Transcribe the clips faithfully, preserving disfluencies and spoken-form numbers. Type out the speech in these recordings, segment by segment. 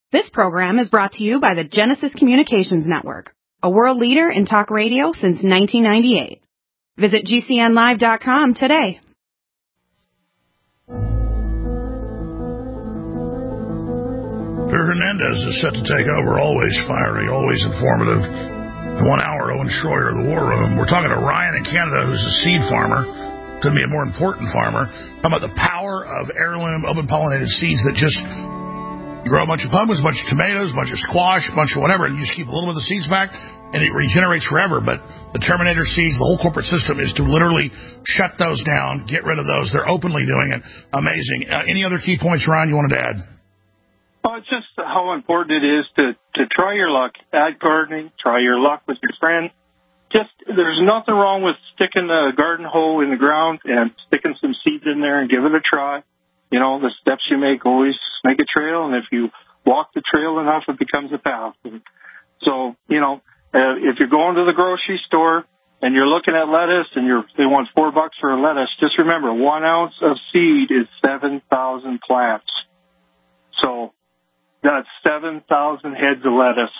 This program is brought to you by the Genesis Communications Network, a world leader in talk radio since nineteen ninety-eight. Visit G C N live dot com today. Drew Hernandez is set to take over, always fiery, always informative. In one hour, Owen Schroyer of the War Room. We're talking to Ryan in Canada, who's a seed farmer. Couldn't be a more important farmer. Talking about the power of heirloom, open-pollinated seeds that just... You grow a bunch of pumpkins, a bunch of tomatoes, a bunch of squash, a bunch of whatever, and you just keep a little bit of the seeds back, and it regenerates forever. But the Terminator seeds, the whole corporate system is to literally shut those down, get rid of those. They're openly doing it. Amazing. Uh, any other key points, Ryan, you wanted to add? Oh, it's just how important it is to, to try your luck at gardening, try your luck with your friends. Just, there's nothing wrong with sticking a garden hoe in the ground and sticking some seeds in there and give it a try. You know, the steps you make always make a trail, and if you walk the trail enough, it becomes a path. And so, you know, uh, if you're going to the grocery store and you're looking at lettuce and you're they want four bucks for a lettuce, just remember, one ounce of seed is seven thousand plants. So that's seven thousand heads of lettuce.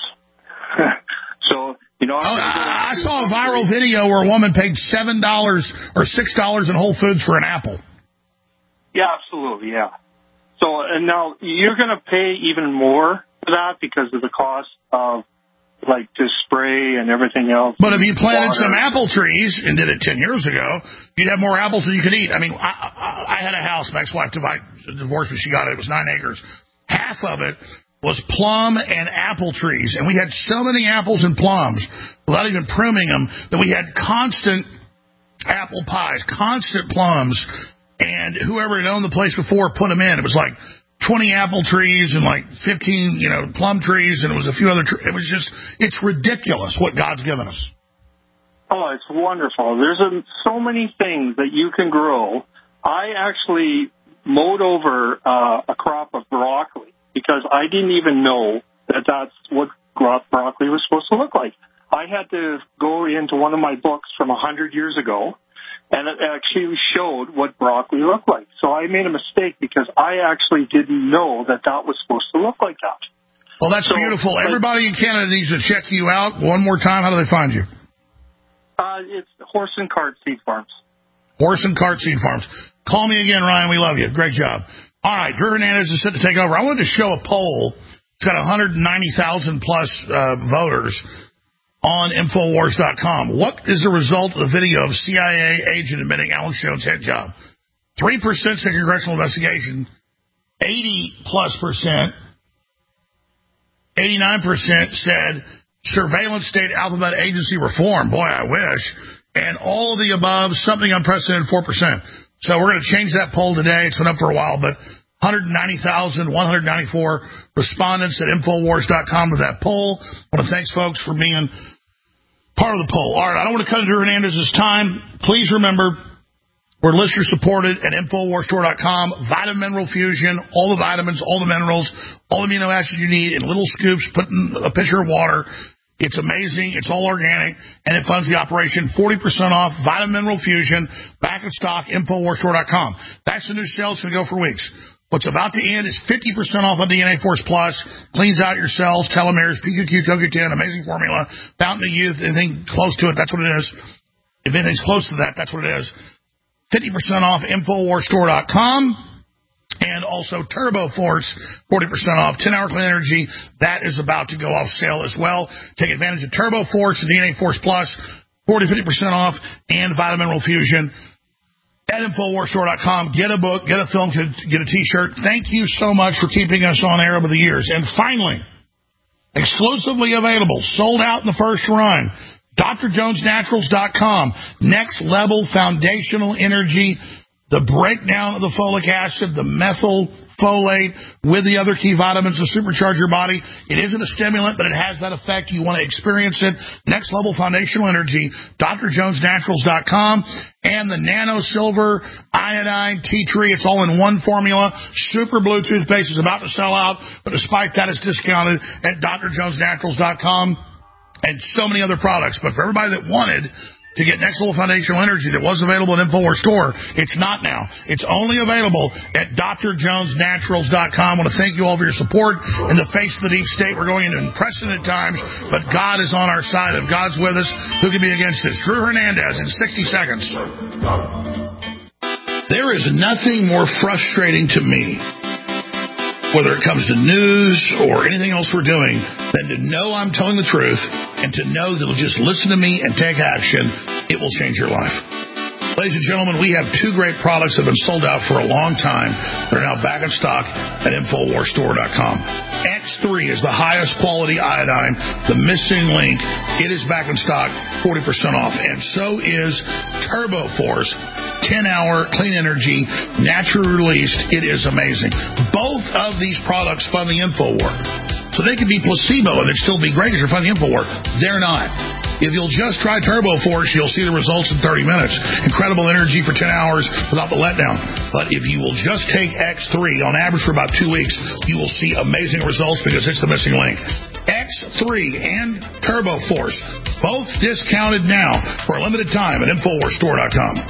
So, you know, oh, I, I saw a viral video where a woman paid seven dollars or six dollars in Whole Foods for an apple. Yeah, absolutely, yeah. So, and now you're going to pay even more for that because of the cost of, like, to spray and everything else. But if you planted water. Some apple trees and did it ten years ago, you'd have more apples than you could eat. I mean, I, I, I had a house, my ex-wife divorced me, she got it, it was nine acres. Half of it was plum and apple trees, and we had so many apples and plums, without even pruning them, that we had constant apple pies, constant plums. And whoever had owned the place before put them in. It was like twenty apple trees and like fifteen, you know, plum trees, and it was a few other trees. It was just, it's ridiculous what God's given us. Oh, it's wonderful. There's a, so many things that you can grow. I actually mowed over uh, a crop of broccoli because I didn't even know that that's what broccoli was supposed to look like. I had to go into one of my books from one hundred years ago, and it actually showed what broccoli looked like. So I made a mistake because I actually didn't know that that was supposed to look like that. Well, that's so beautiful. Everybody in Canada needs to check you out. One more time, how do they find you? Uh, it's Horse and Cart Seed Farms. Horse and Cart Seed Farms. Call me again, Ryan. We love you. Great job. All right, Drew Hernandez is set to take over. I wanted to show a poll. It's got one hundred ninety thousand plus uh, voters on Infowars dot com. What is the result of the video of C I A agent admitting Alex Jones' head job? Three percent said congressional investigation, eighty plus percent, eighty-nine percent said surveillance state alphabet agency reform. Boy, I wish. And all of the above, something unprecedented, four percent. So we're going to change that poll today. It's been up for a while, but one hundred ninety thousand one hundred ninety-four respondents at Infowars dot com with that poll. I want to thank folks for being part of the poll. All right, I don't want to cut into Hernandez's time. Please remember, we're listener-supported at Infowars Store dot com. Vitamin Mineral Fusion, all the vitamins, all the minerals, all the amino acids you need in little scoops, put in a pitcher of water. It's amazing. It's all organic, and it funds the operation. forty percent off Vitamin Mineral Fusion, back in stock, Infowars Store dot com. That's the new sale. It's going to go for weeks. What's about to end is fifty percent off on D N A Force Plus. Cleans out your cells, telomeres, P Q Q, C O Q ten, amazing formula. Fountain of Youth, anything close to it, that's what it is. If anything's close to that, that's what it is. fifty percent off Infowars Store dot com. And also Turbo Force, forty percent off. ten hour Clean Energy, that is about to go off sale as well. Take advantage of Turbo Force and D N A Force Plus, forty to fifty percent off, and Vitamin Mineral Fusion. At Infowars Store dot com, get a book, get a film, get a T-shirt. Thank you so much for keeping us on air over the years. And finally, exclusively available, sold out in the first run, D R Jones Naturals dot com. Next level foundational energy, the breakdown of the folic acid, the methylfolate with the other key vitamins to supercharge your body. It isn't a stimulant, but it has that effect. You want to experience it. Next level foundational energy, D R Jones Naturals dot com. And the Nano Silver Iodine Tea Tree. It's all in one formula. Super Blue toothpaste is about to sell out, but despite that, it's discounted at D R Jones Naturals dot com. And so many other products. But for everybody that wanted to get next level foundational energy that was available at InfoWars Store. It's not now. It's only available at D R Jones Naturals dot com. I want to thank you all for your support. In the face of the deep state, we're going into unprecedented times, but God is on our side. If God's with us, who can be against us? Drew Hernandez in sixty seconds. There is nothing more frustrating to me, whether it comes to news or anything else we're doing, than to know I'm telling the truth and to know that you'll just listen to me and take action. It will change your life. Ladies and gentlemen, we have two great products that have been sold out for a long time. They're now back in stock at InfoWars Store dot com. X three is the highest quality iodine, the missing link. It is back in stock, forty percent off. And so is Turbo Force, ten-hour clean energy, naturally released. It is amazing. Both of these products fund the info war. So they could be placebo and it'd still be great because you're funding the info war. They're not. If you'll just try Turbo Force, you'll see the results in thirty minutes. Incredible energy for ten hours without the letdown. But if you will just take X three, on average for about two weeks, you will see amazing results because it's the missing link. X three and Turbo Force, both discounted now for a limited time at InfoWars Store dot com.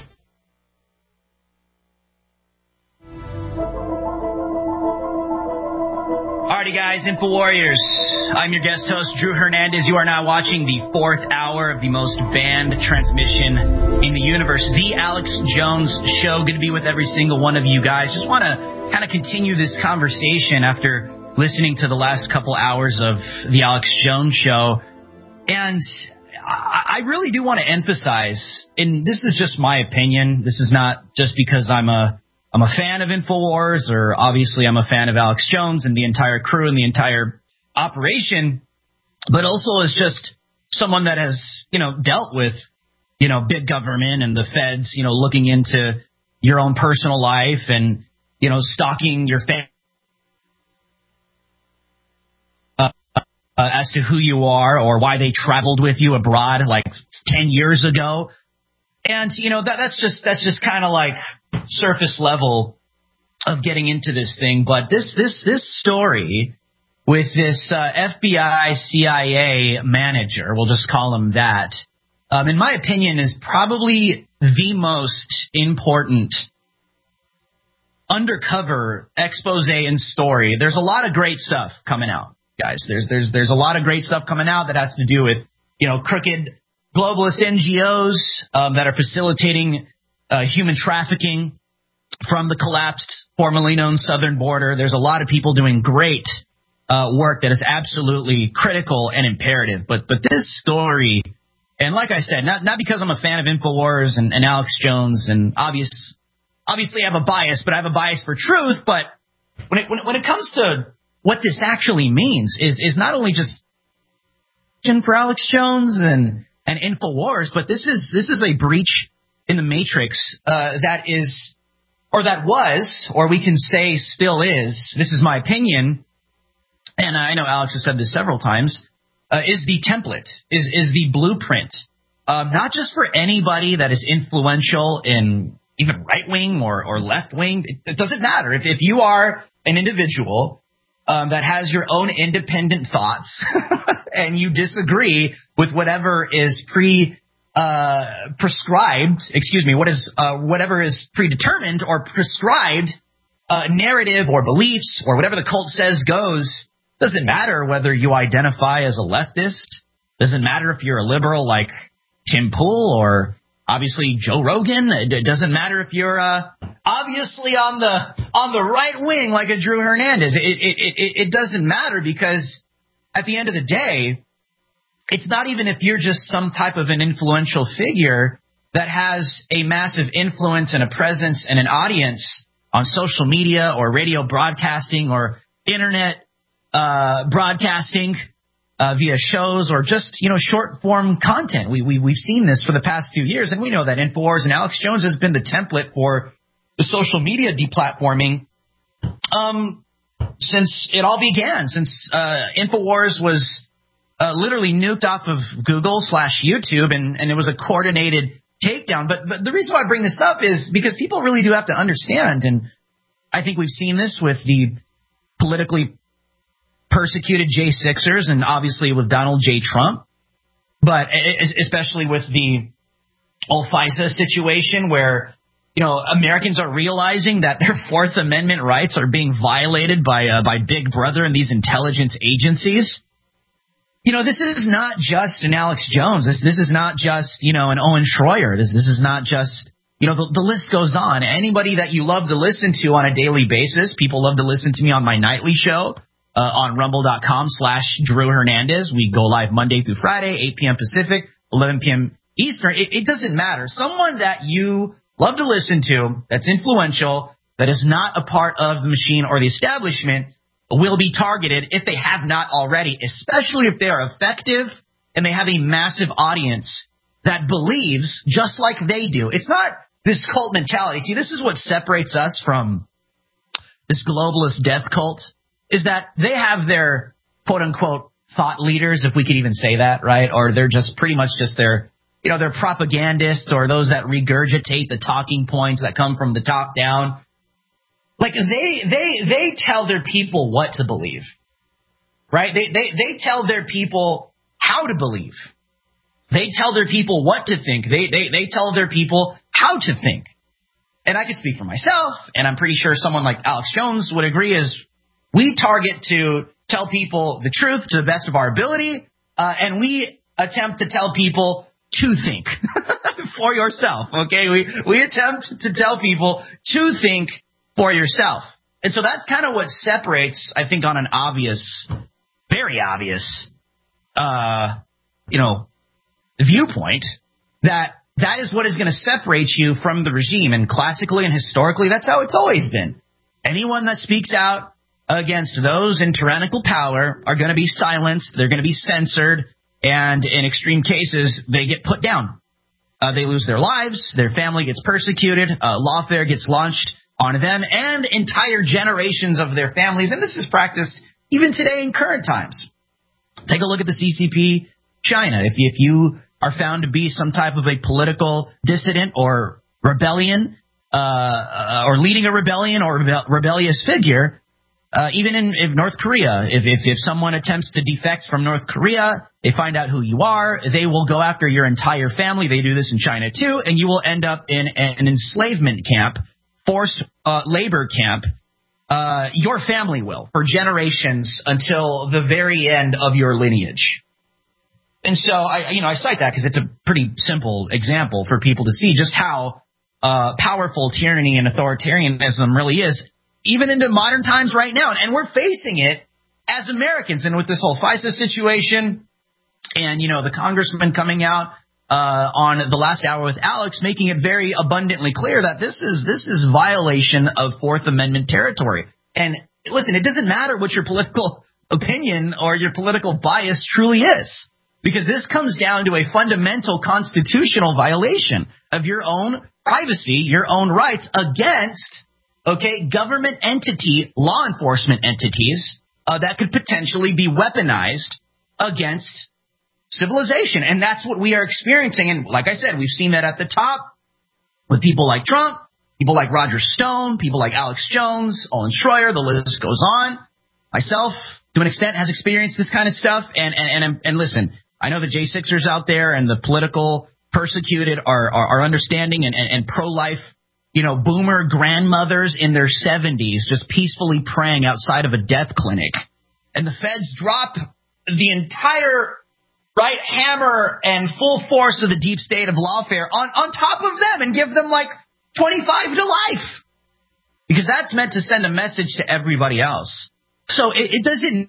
Alrighty, guys, Info Warriors. I'm your guest host, Drew Hernandez. You are now watching the fourth hour of the most banned transmission in the universe, The Alex Jones Show. Good to be with every single one of you guys. Just want to kind of continue this conversation after listening to the last couple hours of The Alex Jones Show. And I really do want to emphasize, and this is just my opinion, this is not just because I'm a I'm a fan of InfoWars, or obviously I'm a fan of Alex Jones and the entire crew and the entire operation, but also as just someone that has, you know, dealt with, you know, big government and the feds, you know, looking into your own personal life and, you know, stalking your family uh, uh, as to who you are or why they traveled with you abroad like ten years ago. And, you know, that that's just that's just kind of like surface level of getting into this thing. But this this this story with this uh, F B I C I A manager, we'll just call him that, um, in my opinion, is probably the most important undercover expose and story. There's a lot of great stuff coming out, guys. There's there's there's a lot of great stuff coming out that has to do with, you know, crooked globalist N G Os um, that are facilitating uh, human trafficking from the collapsed, formerly known southern border. There's a lot of people doing great uh, work that is absolutely critical and imperative. But but this story, and like I said, not not because I'm a fan of InfoWars and, and Alex Jones, and obvious, obviously I have a bias, but I have a bias for truth. But when it when it, when it comes to what this actually means, is is not only just for Alex Jones and and InfoWars, but this is this is a breach in the matrix uh, that is, or that was, or we can say still is, this is my opinion, and I know Alex has said this several times, uh, is the template, is is the blueprint, uh, not just for anybody that is influential in even right-wing or, or left-wing. It, it doesn't matter. If, if you are an individual um, that has your own independent thoughts and you disagree with whatever is pre uh, prescribed, excuse me, what is uh, whatever is predetermined or prescribed uh, narrative or beliefs or whatever the cult says goes, doesn't matter whether you identify as a leftist, doesn't matter if you're a liberal like Tim Pool or obviously Joe Rogan, it doesn't matter if you're uh, obviously on the on the right wing like a Drew Hernandez. It, it, it, it doesn't matter, because at the end of the day, it's not even if you're just some type of an influential figure that has a massive influence and a presence and an audience on social media or radio broadcasting or internet uh, broadcasting uh, via shows or just, you know, short form content. We, we, we've seen this for the past few years, and we know that InfoWars and Alex Jones has been the template for the social media deplatforming um, since it all began, since uh, InfoWars was Uh, literally nuked off of Google slash YouTube, and, and it was a coordinated takedown. But, but the reason why I bring this up is because people really do have to understand, and I think we've seen this with the politically persecuted J sixers and obviously with Donald J. Trump, but especially with the whole FISA situation where, you know, Americans are realizing that their Fourth Amendment rights are being violated by uh, by Big Brother and these intelligence agencies. You know, this is not just an Alex Jones. This this is not just, you know, an Owen Schroyer. This this is not just, you know, the, the list goes on. Anybody that you love to listen to on a daily basis, people love to listen to me on my nightly show uh, on rumble.com slash Drew Hernandez. We go live Monday through Friday, eight p.m. Pacific, eleven p.m. Eastern. It, it doesn't matter. Someone that you love to listen to, that's influential, that is not a part of the machine or the establishment, will be targeted if they have not already, especially if they are effective and they have a massive audience that believes just like they do. It's not this cult mentality. See, this is what separates us from this globalist death cult, is that they have their quote-unquote thought leaders, if we could even say that, right? Or they're just pretty much just their, you know, they're propagandists or those that regurgitate the talking points that come from the top down. Like, they they they tell their people what to believe, right? They they they tell their people how to believe. They tell their people what to think. They they they tell their people how to think. And I can speak for myself, and I'm pretty sure someone like Alex Jones would agree, is we target to tell people the truth to the best of our ability, uh, and we attempt to tell people to think for yourself, okay? We we attempt to tell people to think for yourself. And so that's kind of what separates, I think, on an obvious, very obvious, uh, you know, viewpoint, that that is what is going to separate you from the regime. And classically and historically, that's how it's always been. Anyone that speaks out against those in tyrannical power are going to be silenced, they're going to be censored, and in extreme cases, they get put down. Uh, they lose their lives, their family gets persecuted, uh, lawfare gets launched on them and entire generations of their families. And this is practiced even today in current times. Take a look at the C C P China. If you, if you are found to be some type of a political dissident or rebellion, uh, or leading a rebellion or rebe- rebellious figure, uh, even in, in North Korea, if, if, if someone attempts to defect from North Korea, they find out who you are, they will go after your entire family. They do this in China too, and you will end up in an enslavement camp, forced uh, labor camp. Uh, your family will, for generations until the very end of your lineage. And so, I, you know, I cite that because it's a pretty simple example for people to see just how uh, powerful tyranny and authoritarianism really is, even into modern times right now. And we're facing it as Americans. And with this whole FISA situation and, you know, the congressman coming out uh, on the last hour with Alex, making it very abundantly clear that this is this is violation of Fourth Amendment territory. And listen, it doesn't matter what your political opinion or your political bias truly is, because this comes down to a fundamental constitutional violation of your own privacy, your own rights against, okay, government entity, law enforcement entities uh, that could potentially be weaponized against civilization. And that's what we are experiencing. And like I said, we've seen that at the top with people like Trump, people like Roger Stone, people like Alex Jones, Owen Schroyer, the list goes on. Myself, to an extent, has experienced this kind of stuff. And and and, and listen, I know the J sixers out there and the political persecuted are are, are understanding, and, and, and pro-life, you know, boomer grandmothers in their seventies just peacefully praying outside of a death clinic. And the feds drop the entire right hammer and full force of the deep state of lawfare on, on top of them and give them like twenty-five to life. Because that's meant to send a message to everybody else. So it, it doesn't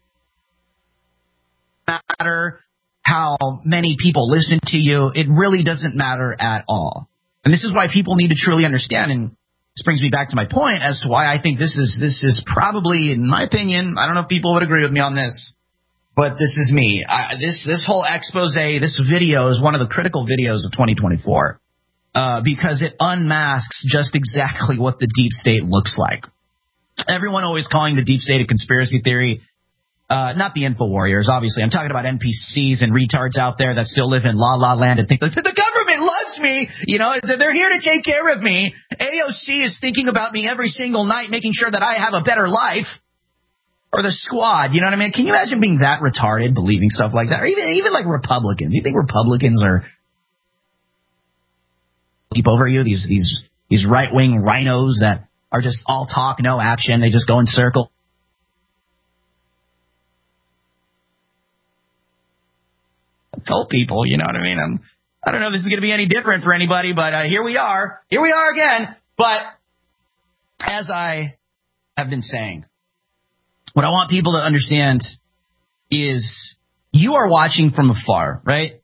matter how many people listen to you. It really doesn't matter at all. And this is why people need to truly understand. And this brings me back to my point as to why I think this is this is probably, in my opinion, I don't know if people would agree with me on this, but this is me. I, this this whole expose, this video is one of the critical videos of twenty twenty-four uh, because it unmasks just exactly what the deep state looks like. Everyone always calling the deep state a conspiracy theory. Uh, not the info warriors, obviously. I'm talking about N P Cs and retards out there that still live in la la land and think that the government loves me. You know, they're here to take care of me. A O C is thinking about me every single night, making sure that I have a better life. Or the squad, you know what I mean? Can you imagine being that retarded, believing stuff like that? Or even even like Republicans. You think Republicans are leap over you, these these these right-wing rhinos that are just all talk, no action. They just go in circles. I told people, you know what I mean? I'm, I don't know if this is going to be any different for anybody, but uh, here we are. Here we are again. But as I have been saying, what I want people to understand is you are watching from afar, right?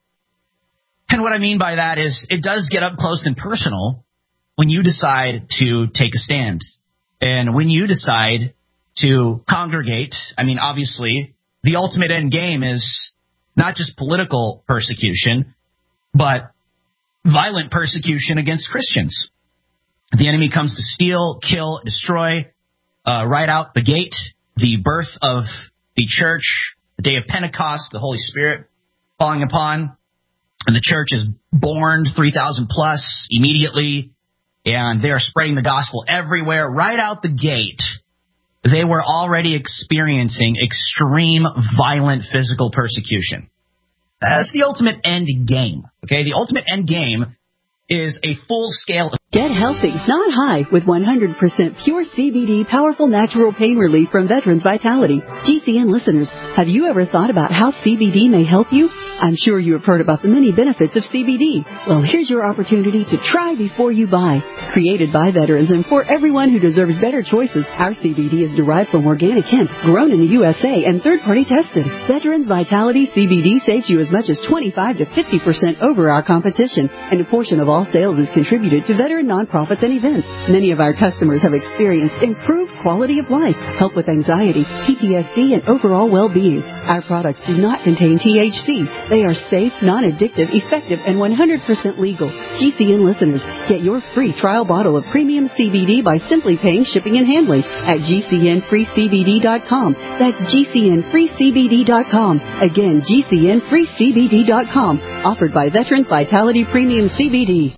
And what I mean by that is it does get up close and personal when you decide to take a stand. And when you decide to congregate, I mean, obviously, the ultimate end game is not just political persecution, but violent persecution against Christians. The enemy comes to steal, kill, destroy, uh, right out the gate. The birth of the church, the day of Pentecost, the Holy Spirit falling upon, and the church is born three thousand plus immediately, and they are spreading the gospel everywhere. Right out the gate, they were already experiencing extreme violent physical persecution. That's the ultimate end game. Okay, the ultimate end game is a full-scale... Get healthy, not high, with one hundred percent pure C B D powerful natural pain relief from Veterans Vitality. G C N listeners, have you ever thought about how C B D may help you? I'm sure you have heard about the many benefits of C B D. Well, here's your opportunity to try before you buy. Created by veterans and for everyone who deserves better choices, our C B D is derived from organic hemp, grown in the U S A, and third-party tested. Veterans Vitality C B D saves you as much as twenty-five to fifty percent over our competition, and a portion of all sales is contributed to veteran nonprofits and events. Many of our customers have experienced improved quality of life, help with anxiety, P T S D, and overall well-being. Our products do not contain T H C. They are safe, non-addictive, effective, and one hundred percent legal. G C N listeners, get your free trial bottle of premium C B D by simply paying shipping and handling at G C N free C B D dot com. That's G C N free C B D dot com. Again, G C N free C B D dot com. Offered by Veterans Vitality Premium C B D.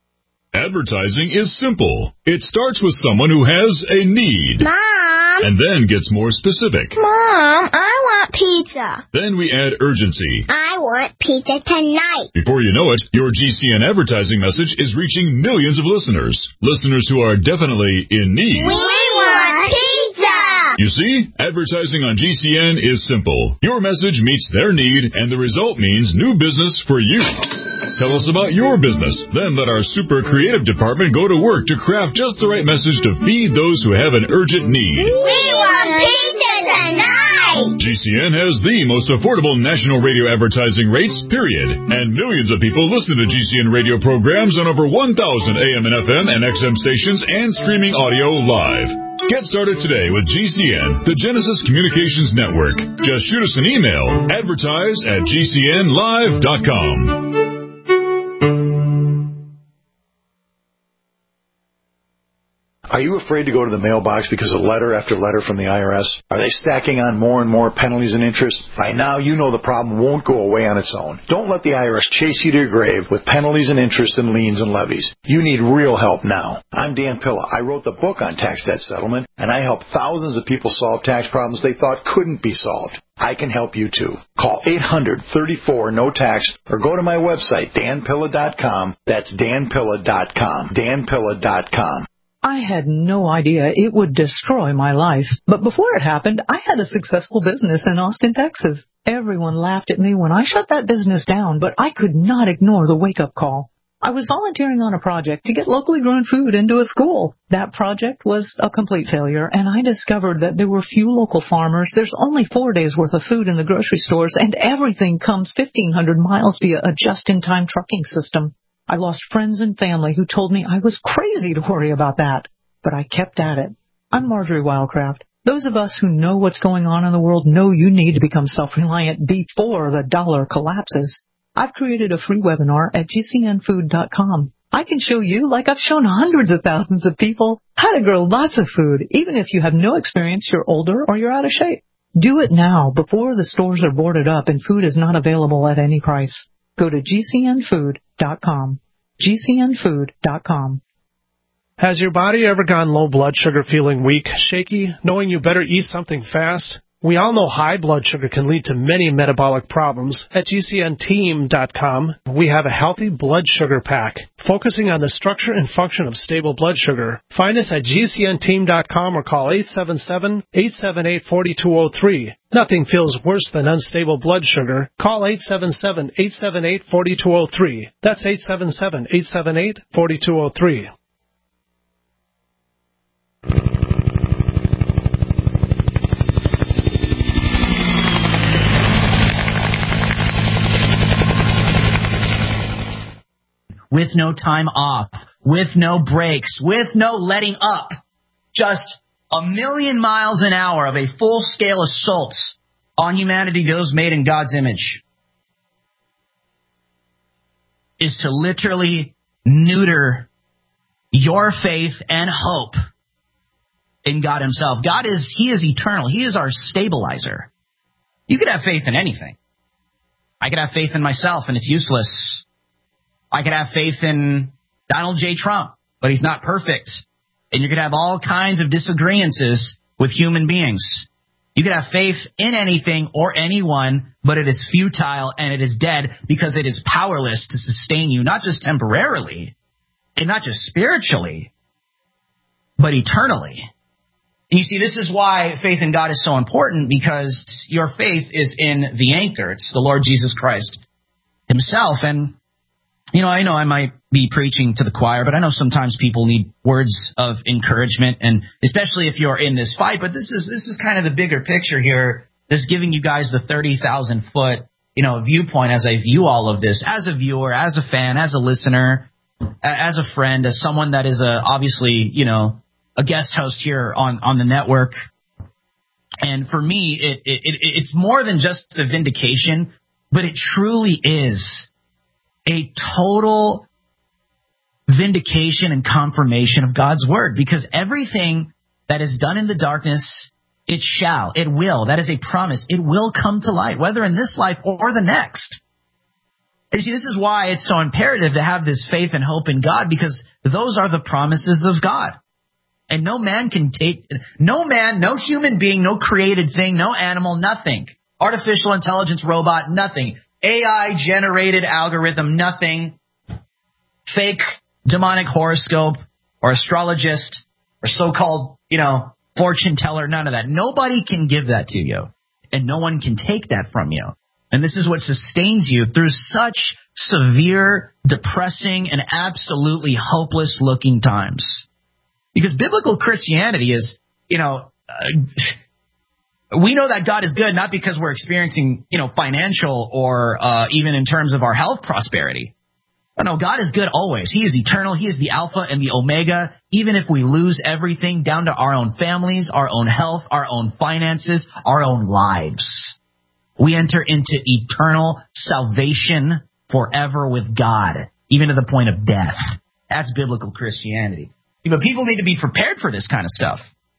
Advertising is simple. It starts with someone who has a need. Mom! And then gets more specific. Mom, I want pizza. Then we add urgency. I want pizza tonight. Before you know it, your G C N advertising message is reaching millions of listeners. Listeners who are definitely in need. We want pizza! You see, advertising on G C N is simple. Your message meets their need, and the result means new business for you. Tell us about your business. Then let our super creative department go to work to craft just the right message to feed those who have an urgent need. We want pizza tonight! G C N has the most affordable national radio advertising rates, period. And millions of people listen to G C N radio programs on over one thousand A M and F M and X M stations and streaming audio live. Get started today with G C N, the Genesis Communications Network. Just shoot us an email, advertise at G C N live dot com. Are you afraid to go to the mailbox because of letter after letter from the I R S? Are they stacking on more and more penalties and interest? By now, you know the problem won't go away on its own. Don't let the I R S chase you to your grave with penalties and interest and liens and levies. You need real help now. I'm Dan Pilla. I wrote the book on tax debt settlement, and I help thousands of people solve tax problems they thought couldn't be solved. I can help you too. Call eight hundred, thirty-four, no tax or go to my website, dan pilla dot com. That's dan pilla dot com. dan pilla dot com. I had no idea it would destroy my life. But before it happened, I had a successful business in Austin, Texas. Everyone laughed at me when I shut that business down, but I could not ignore the wake-up call. I was volunteering on a project to get locally grown food into a school. That project was a complete failure, and I discovered that there were few local farmers. There's only four days' worth of food in the grocery stores, and everything comes fifteen hundred miles via a just-in-time trucking system. I lost friends and family who told me I was crazy to worry about that, but I kept at it. I'm Marjorie Wildcraft. Those of us who know what's going on in the world know you need to become self-reliant before the dollar collapses. I've created a free webinar at G C N food dot com. I can show you, like I've shown hundreds of thousands of people, how to grow lots of food, even if you have no experience, you're older, or you're out of shape. Do it now before the stores are boarded up and food is not available at any price. Go to G C N food dot com. G C N food dot com. Has your body ever gone low blood sugar, feeling weak, shaky, knowing you better eat something fast? We all know high blood sugar can lead to many metabolic problems. At G C N team dot com, we have a healthy blood sugar pack, focusing on the structure and function of stable blood sugar. Find us at G C N team dot com or call eight seven seven, eight seven eight, four two zero three. Nothing feels worse than unstable blood sugar. Call eight seven seven, eight seven eight, four two zero three. That's eight seven seven, eight seven eight, four two zero three. With no time off, with no breaks, with no letting up. Just a million miles an hour of a full-scale assault on humanity, those made in God's image, is to literally neuter your faith and hope in God himself. God is, he is eternal. He is our stabilizer. You could have faith in anything. I could have faith in myself, and it's useless. I could have faith in Donald J. Trump, but he's not perfect. And you could have all kinds of disagreements with human beings. You could have faith in anything or anyone, but it is futile and it is dead because it is powerless to sustain you, not just temporarily and not just spiritually, but eternally. And you see, this is why faith in God is so important, because your faith is in the anchor. It's the Lord Jesus Christ himself. And you know, I know I might be preaching to the choir, but I know sometimes people need words of encouragement, and especially if you're in this fight. But this is this is kind of the bigger picture here. Just giving you guys the thirty thousand foot, you know, viewpoint as I view all of this, as a viewer, as a fan, as a listener, as a friend, as someone that is a, obviously, you know, a guest host here on, on the network. And for me, it, it, it it's more than just the vindication, but it truly is a total vindication and confirmation of God's word, because everything that is done in the darkness, it shall, it will, that is a promise, it will come to light, whether in this life or the next. And see, this is why it's so imperative to have this faith and hope in God, because those are the promises of God. And no man can take, no man, no human being, no created thing, no animal, nothing, artificial intelligence robot, nothing, A I-generated algorithm, nothing, fake demonic horoscope or astrologist or so-called, you know, fortune teller, none of that. Nobody can give that to you, and no one can take that from you. And this is what sustains you through such severe, depressing, and absolutely hopeless-looking times. Because biblical Christianity is, you know, uh, we know that God is good, not because we're experiencing, you know, financial or uh, even in terms of our health prosperity. Oh, no, God is good always. He is eternal. He is the Alpha and the Omega. Even if we lose everything down to our own families, our own health, our own finances, our own lives, we enter into eternal salvation forever with God, even to the point of death. That's biblical Christianity. But people need to be prepared for this kind of stuff.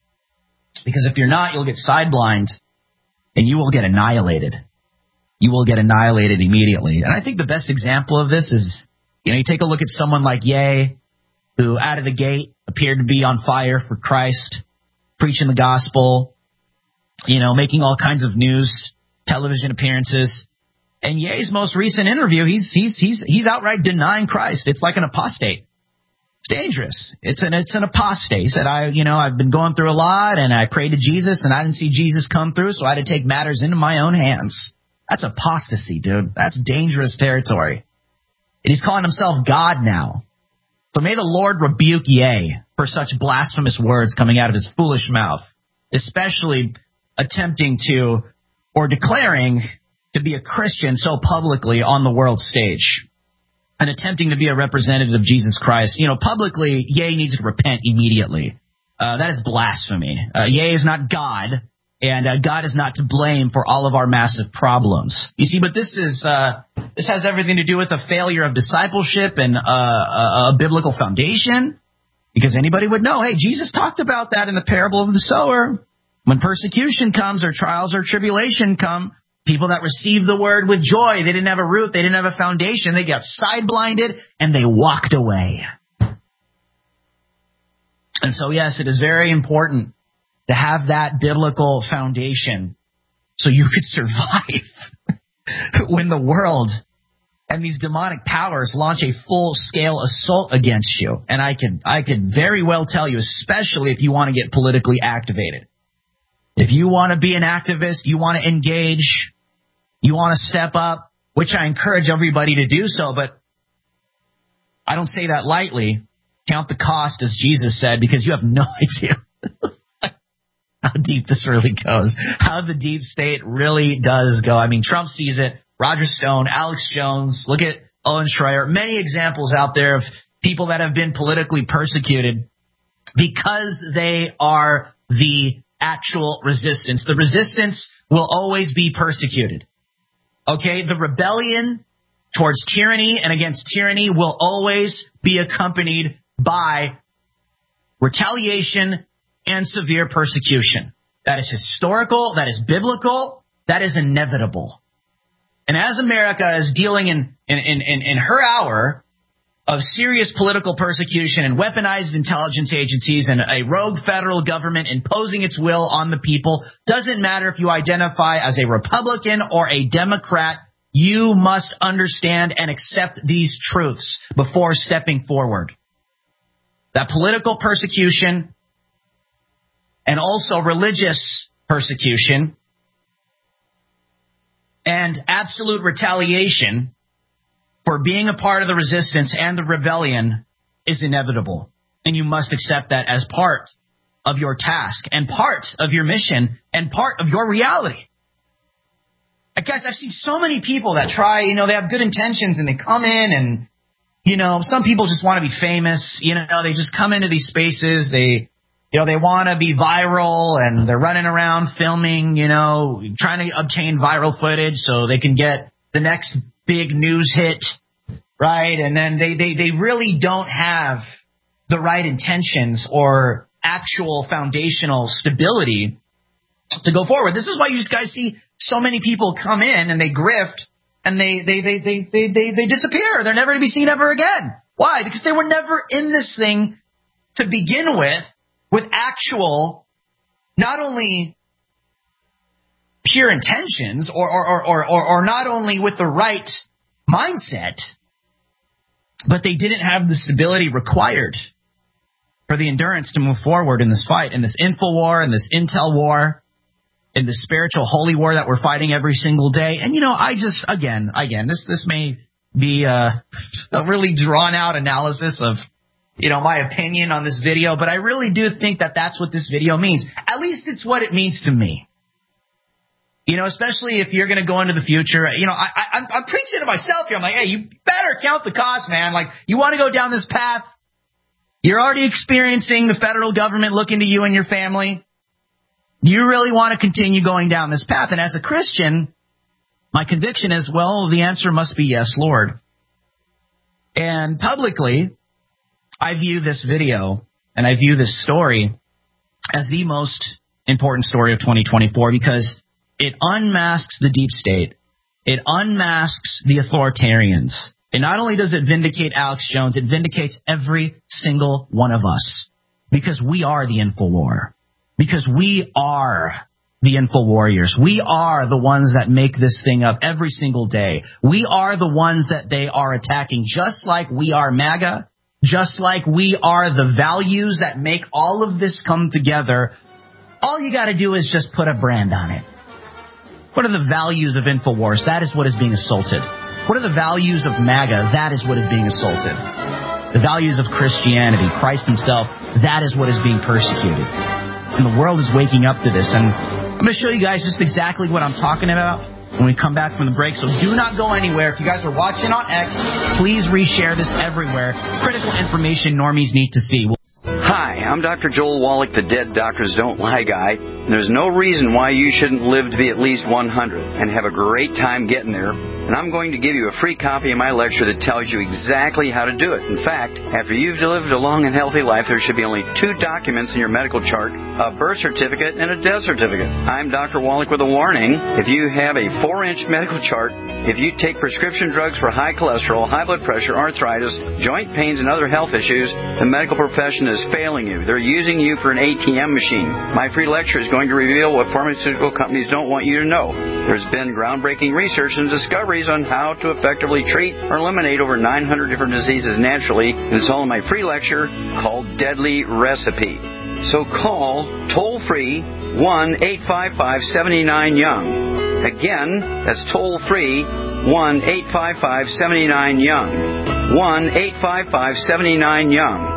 Because if you're not, you'll get sidelined and you will get annihilated. You will get annihilated immediately. And I think the best example of this is, you know, you take a look at someone like Ye, who out of the gate appeared to be on fire for Christ, preaching the gospel, you know, making all kinds of news, television appearances. And Ye's most recent interview, he's he's he's he's outright denying Christ. It's like an apostate. It's dangerous. It's an it's an apostate. He said, I you know, I've been going through a lot, and I prayed to Jesus, and I didn't see Jesus come through, so I had to take matters into my own hands. That's apostasy, dude. That's dangerous territory. And he's calling himself God now. So may the Lord rebuke Ye for such blasphemous words coming out of his foolish mouth, especially attempting to, or declaring to be a Christian so publicly on the world stage, and attempting to be a representative of Jesus Christ. You know, publicly, Ye needs to repent immediately. Uh, that is blasphemy. Uh, Ye is not God, and uh, God is not to blame for all of our massive problems. You see, but this is uh, this has everything to do with a failure of discipleship and uh, a, a biblical foundation, because anybody would know, hey, Jesus talked about that in the parable of the sower. When persecution comes or trials or tribulation come, people that receive the word with joy, they didn't have a root, they didn't have a foundation, they got side-blinded, and they walked away. And so, yes, it is very important to have that biblical foundation so you could survive when the world and these demonic powers launch a full-scale assault against you. And I could, I could very well tell you, especially if you want to get politically activated. If you want to be an activist, you want to engage, you want to step up, which I encourage everybody to do so, but I don't say that lightly. Count the cost, as Jesus said, because you have no idea how deep this really goes, how the deep state really does go. I mean, Trump sees it, Roger Stone, Alex Jones, look at Owen Schreier, many examples out there of people that have been politically persecuted because they are the actual resistance. The resistance will always be persecuted. Okay, the rebellion towards tyranny and against tyranny will always be accompanied by retaliation and severe persecution. That is historical, that is biblical, that is inevitable. And as America is dealing in, in, in, in her hour of serious political persecution and weaponized intelligence agencies and a rogue federal government imposing its will on the people, doesn't matter if you identify as a Republican or a Democrat, you must understand and accept these truths before stepping forward. That political persecution and also religious persecution and absolute retaliation for being a part of the resistance and the rebellion is inevitable. And you must accept that as part of your task and part of your mission and part of your reality. Guys, I've seen so many people that try, you know, they have good intentions and they come in and, you know, some people just want to be famous. You know, they just come into these spaces. They, you know, they want to be viral and they're running around filming, you know, trying to obtain viral footage so they can get the next big news hit, right? And then they, they, they really don't have the right intentions or actual foundational stability to go forward. This is why you guys see so many people come in and they grift and they they they they they they, they disappear. They're never to be seen ever again. Why? Because they were never in this thing to begin with, with actual, not only pure intentions or or or or, or, or not only with the right mindset, but they didn't have the stability required for the endurance to move forward in this fight, in this info war, in this intel war, in the spiritual holy war that we're fighting every single day. And, you know, I just, again, again, this this may be a, a really drawn-out analysis of, you know, my opinion on this video, but I really do think that that's what this video means. At least it's what it means to me. You know, especially if you're going to go into the future. You know, I, I, I'm, I'm preaching to myself here. I'm like, hey, you better count the cost, man. Like, you want to go down this path? You're already experiencing the federal government look into you and your family. Do you really want to continue going down this path? And as a Christian, my conviction is, well, the answer must be yes, Lord. And publicly, I view this video and I view this story as the most important story of twenty twenty-four because it unmasks the deep state. It unmasks the authoritarians. And not only does it vindicate Alex Jones, it vindicates every single one of us because we are the InfoWar. Because we are the Info Warriors. We are the ones that make this thing up every single day. We are the ones that they are attacking, just like we are MAGA, just like we are the values that make all of this come together. All you got to do is just put a brand on it. What are the values of InfoWars? That is what is being assaulted. What are the values of MAGA? That is what is being assaulted. The values of Christianity, Christ himself, that is what is being persecuted. And the world is waking up to this. And I'm going to show you guys just exactly what I'm talking about when we come back from the break. So do not go anywhere. If you guys are watching on X, please reshare this everywhere. Critical information normies need to see. Hi, I'm Doctor Joel Wallach, the Dead Doctors Don't Lie guy. And there's no reason why you shouldn't live to be at least one hundred and have a great time getting there. And I'm going to give you a free copy of my lecture that tells you exactly how to do it. In fact, after you've lived a long and healthy life, there should be only two documents in your medical chart, a birth certificate and a death certificate. I'm Doctor Wallach with a warning. If you have a four-inch medical chart, if you take prescription drugs for high cholesterol, high blood pressure, arthritis, joint pains, and other health issues, the medical profession is failing you. you. They're using you for an A T M machine. My free lecture is going to reveal what pharmaceutical companies don't want you to know. There's been groundbreaking research and discoveries on how to effectively treat or eliminate over nine hundred different diseases naturally, and it's all in my free lecture called Deadly Recipe. So call toll-free one eight five five, seven nine, young. Again, that's toll-free one eight five five, seven nine, young. one eight five five, seven nine, young.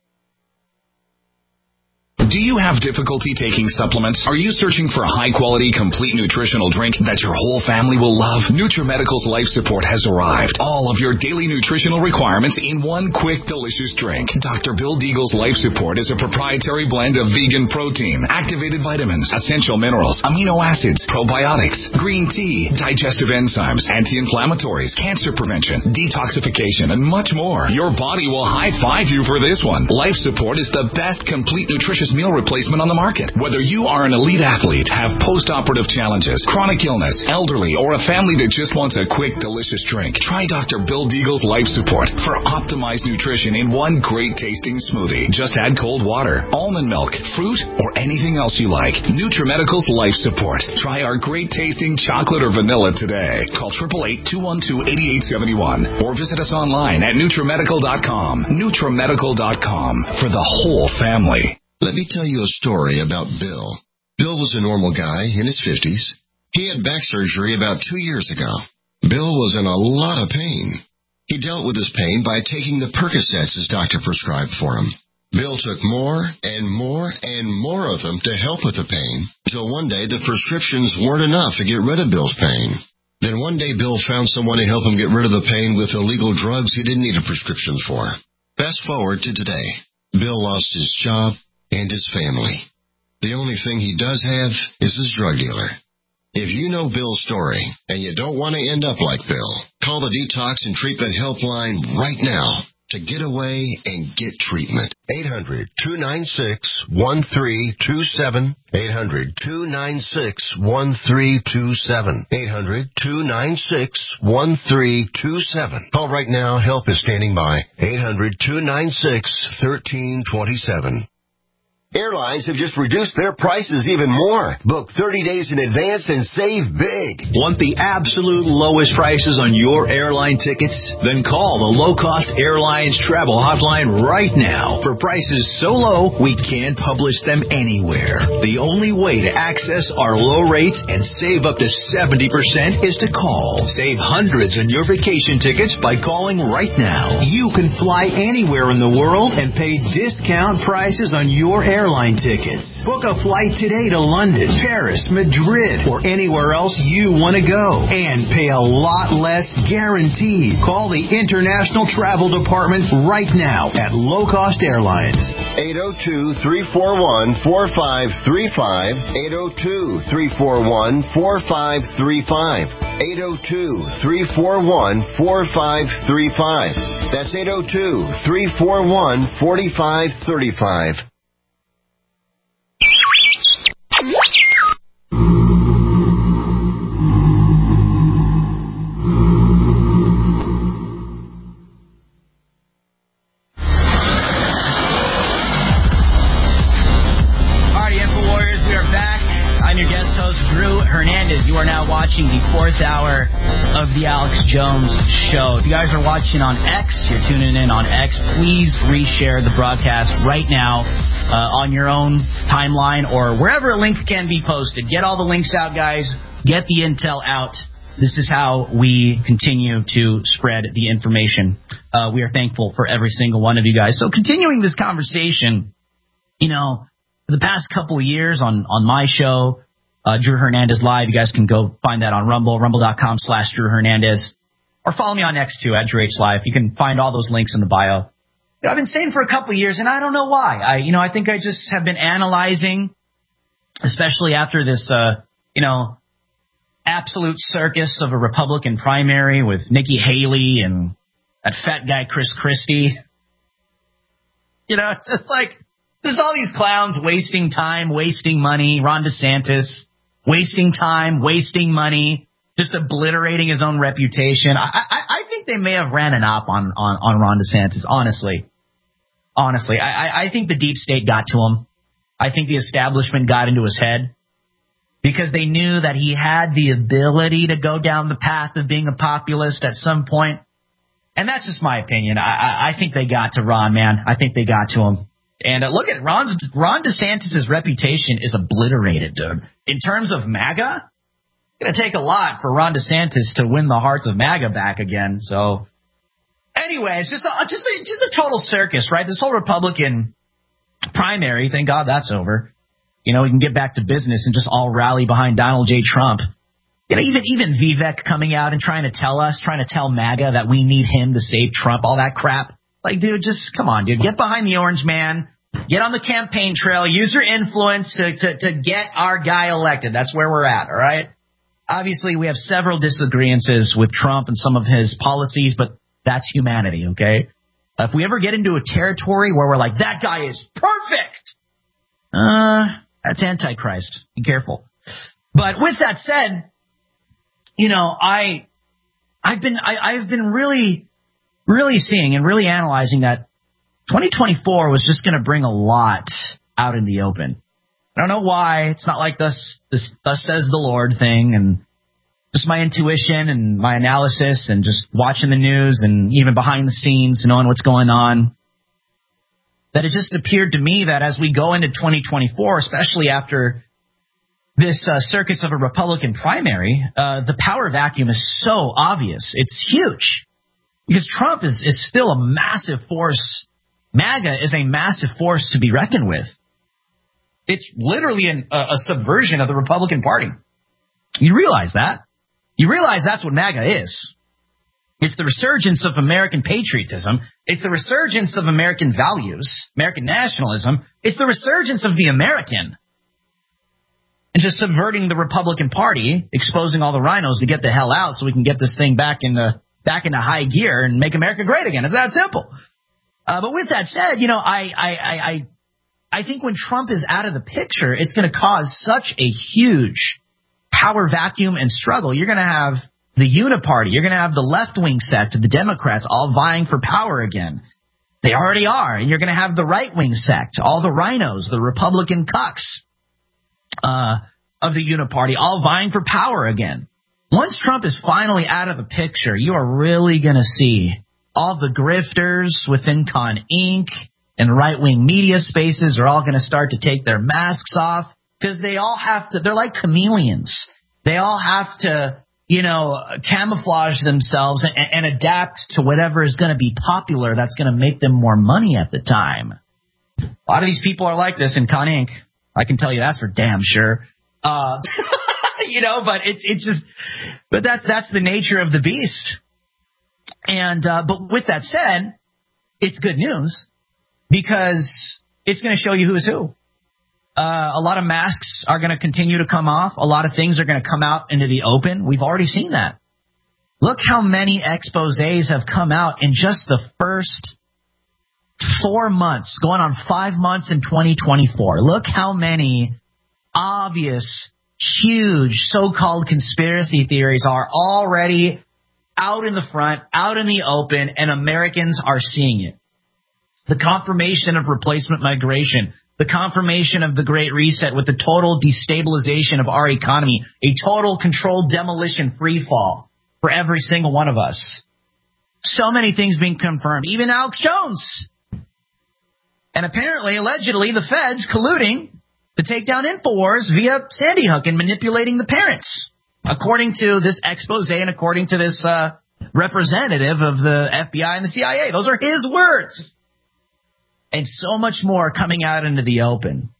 Do you have difficulty taking supplements? Are you searching for a high-quality, complete nutritional drink that your whole family will love? NutriMedical's Life Support has arrived. All of your daily nutritional requirements in one quick, delicious drink. Doctor Bill Deagle's Life Support is a proprietary blend of vegan protein, activated vitamins, essential minerals, amino acids, probiotics, green tea, digestive enzymes, anti-inflammatories, cancer prevention, detoxification, and much more. Your body will high-five you for this one. Life Support is the best complete nutritious meal replacement on the market. Whether you are an elite athlete, have post-operative challenges, chronic illness, elderly, or a family that just wants a quick, delicious drink, try Doctor Bill Deagle's Life Support for optimized nutrition in one great tasting smoothie. Just add cold water, almond milk, fruit, or anything else you like. NutriMedical's Life Support. Try our great tasting chocolate or vanilla today. Call eight eight eight, two one two, eight eight seven one or visit us online at NutriMedical dot com. NutriMedical dot com for the whole family. Let me tell you a story about Bill. Bill was a normal guy in his fifties. He had back surgery about two years ago. Bill was in a lot of pain. He dealt with his pain by taking the Percocets his doctor prescribed for him. Bill took more and more and more of them to help with the pain, until one day the prescriptions weren't enough to get rid of Bill's pain. Then one day Bill found someone to help him get rid of the pain with illegal drugs he didn't need a prescription for. Fast forward to today. Bill lost his job and his family. The only thing he does have is his drug dealer. If you know Bill's story and you don't want to end up like Bill, call the Detox and Treatment Helpline right now to get away and get treatment. eight hundred, two nine six, one three two seven. eight hundred, two nine six, one three two seven. eight hundred, two nine six, one three two seven. Call right now. Help is standing by. eight hundred, two nine six, one three two seven. Airlines have just reduced their prices even more. Book thirty days in advance and save big. Want the absolute lowest prices on your airline tickets? Then call the Low Cost Airlines Travel Hotline right now. For prices so low, we can't publish them anywhere. The only way to access our low rates and save up to seventy percent is to call. Save hundreds on your vacation tickets by calling right now. You can fly anywhere in the world and pay discount prices on your airline airline tickets. Book a flight today to London, Paris, Madrid, or anywhere else you want to go. And pay a lot less guaranteed. Call the International Travel Department right now at Low Cost Airlines. eight oh two, three four one, four five three five. eight oh two, three four one, four five three five. eight oh two, three four one, four five three five. That's eight oh two, three four one, four five three five. You are now watching the fourth hour of the Alex Jones Show. If you guys are watching on X, you're tuning in on X, please reshare the broadcast right now uh, on your own timeline or wherever a link can be posted. Get all the links out, guys. Get the intel out. This is how we continue to spread the information. Uh, we are thankful for every single one of you guys. So continuing this conversation, you know, for the past couple of years on, on my show, Uh, Drew Hernandez Live. You guys can go find that on Rumble, rumble.com slash Drew Hernandez. Or follow me on X too, at Drew H Live. You can find all those links in the bio. You know, I've been saying for a couple of years, and I don't know why. I, you know, I think I just have been analyzing, especially after this, uh, you know, absolute circus of a Republican primary with Nikki Haley and that fat guy Chris Christie. You know, it's just like, there's all these clowns wasting time, wasting money. Ron DeSantis. Wasting time, wasting money, just obliterating his own reputation. I, I, I think they may have ran an op on, on, on Ron DeSantis, honestly. honestly. I, I, I think the deep state got to him. I think the establishment got into his head because they knew that he had the ability to go down the path of being a populist at some point. And that's just my opinion. I, I, I think they got to Ron, man. I think they got to him. And uh, look at Ron's, Ron DeSantis' reputation is obliterated, dude. In terms of MAGA, it's going to take a lot for Ron DeSantis to win the hearts of MAGA back again. So, anyways, just a, just a, just a total circus, right? This whole Republican primary, thank God that's over. You know, we can get back to business and just all rally behind Donald J. Trump. You know, even even Vivek coming out and trying to tell us, trying to tell MAGA that we need him to save Trump, all that crap. Like, dude, just come on, dude. Get behind the orange man. Get on the campaign trail. Use your influence to, to, to get our guy elected. That's where we're at, all right? Obviously, we have several disagreements with Trump and some of his policies, but that's humanity, okay? If we ever get into a territory where we're like, that guy is perfect, uh, that's Antichrist. Be careful. But with that said, you know, I, I've been, I, I've been really, really seeing and really analyzing that twenty twenty-four was just going to bring a lot out in the open. I don't know why. It's not like this, this, thus says the Lord thing, and just my intuition and my analysis and just watching the news and even behind the scenes, knowing what's going on. That it just appeared to me that as we go into twenty twenty-four, especially after this uh, circus of a Republican primary, uh, the power vacuum is so obvious. It's huge. Because Trump is, is still a massive force. MAGA is a massive force to be reckoned with. It's literally an, a, a subversion of the Republican Party. You realize that? You realize that's what MAGA is. It's the resurgence of American patriotism. It's the resurgence of American values, American nationalism. It's the resurgence of the American. And just subverting the Republican Party, exposing all the rhinos to get the hell out so we can get this thing back in the back into high gear and make America great again. It's that simple. Uh, but with that said, you know, I, I, I, I, I think when Trump is out of the picture, it's going to cause such a huge power vacuum and struggle. You're going to have the Uniparty. You're going to have the left-wing sect of the Democrats all vying for power again. They already are. And you're going to have the right-wing sect, all the rhinos, the Republican cucks uh, of the Uniparty, all vying for power again. Once Trump is finally out of the picture, you are really going to see all the grifters within Con Incorporated and right-wing media spaces are all going to start to take their masks off because they all have to, they're like chameleons. They all have to, you know, camouflage themselves and, and adapt to whatever is going to be popular that's going to make them more money at the time. A lot of these people are like this in Con Incorporated. I can tell you that's for damn sure. Uh You know, but it's it's just, but that's that's the nature of the beast. And uh, but with that said, it's good news because it's going to show you who is who. Uh, a lot of masks are going to continue to come off. A lot of things are going to come out into the open. We've already seen that. Look how many exposés have come out in just the first four months, going on five months in twenty twenty-four. Look how many obvious, huge so-called conspiracy theories are already out in the front, out in the open, and Americans are seeing it. The confirmation of replacement migration, the confirmation of the Great Reset with the total destabilization of our economy, a total controlled demolition free fall for every single one of us. So many things being confirmed, even Alex Jones. And apparently, allegedly, the feds colluding to take down InfoWars via Sandy Hook and manipulating the parents, according to this expose and according to this uh, representative of the F B I and the C I A. Those are his words. And so much more coming out into the open.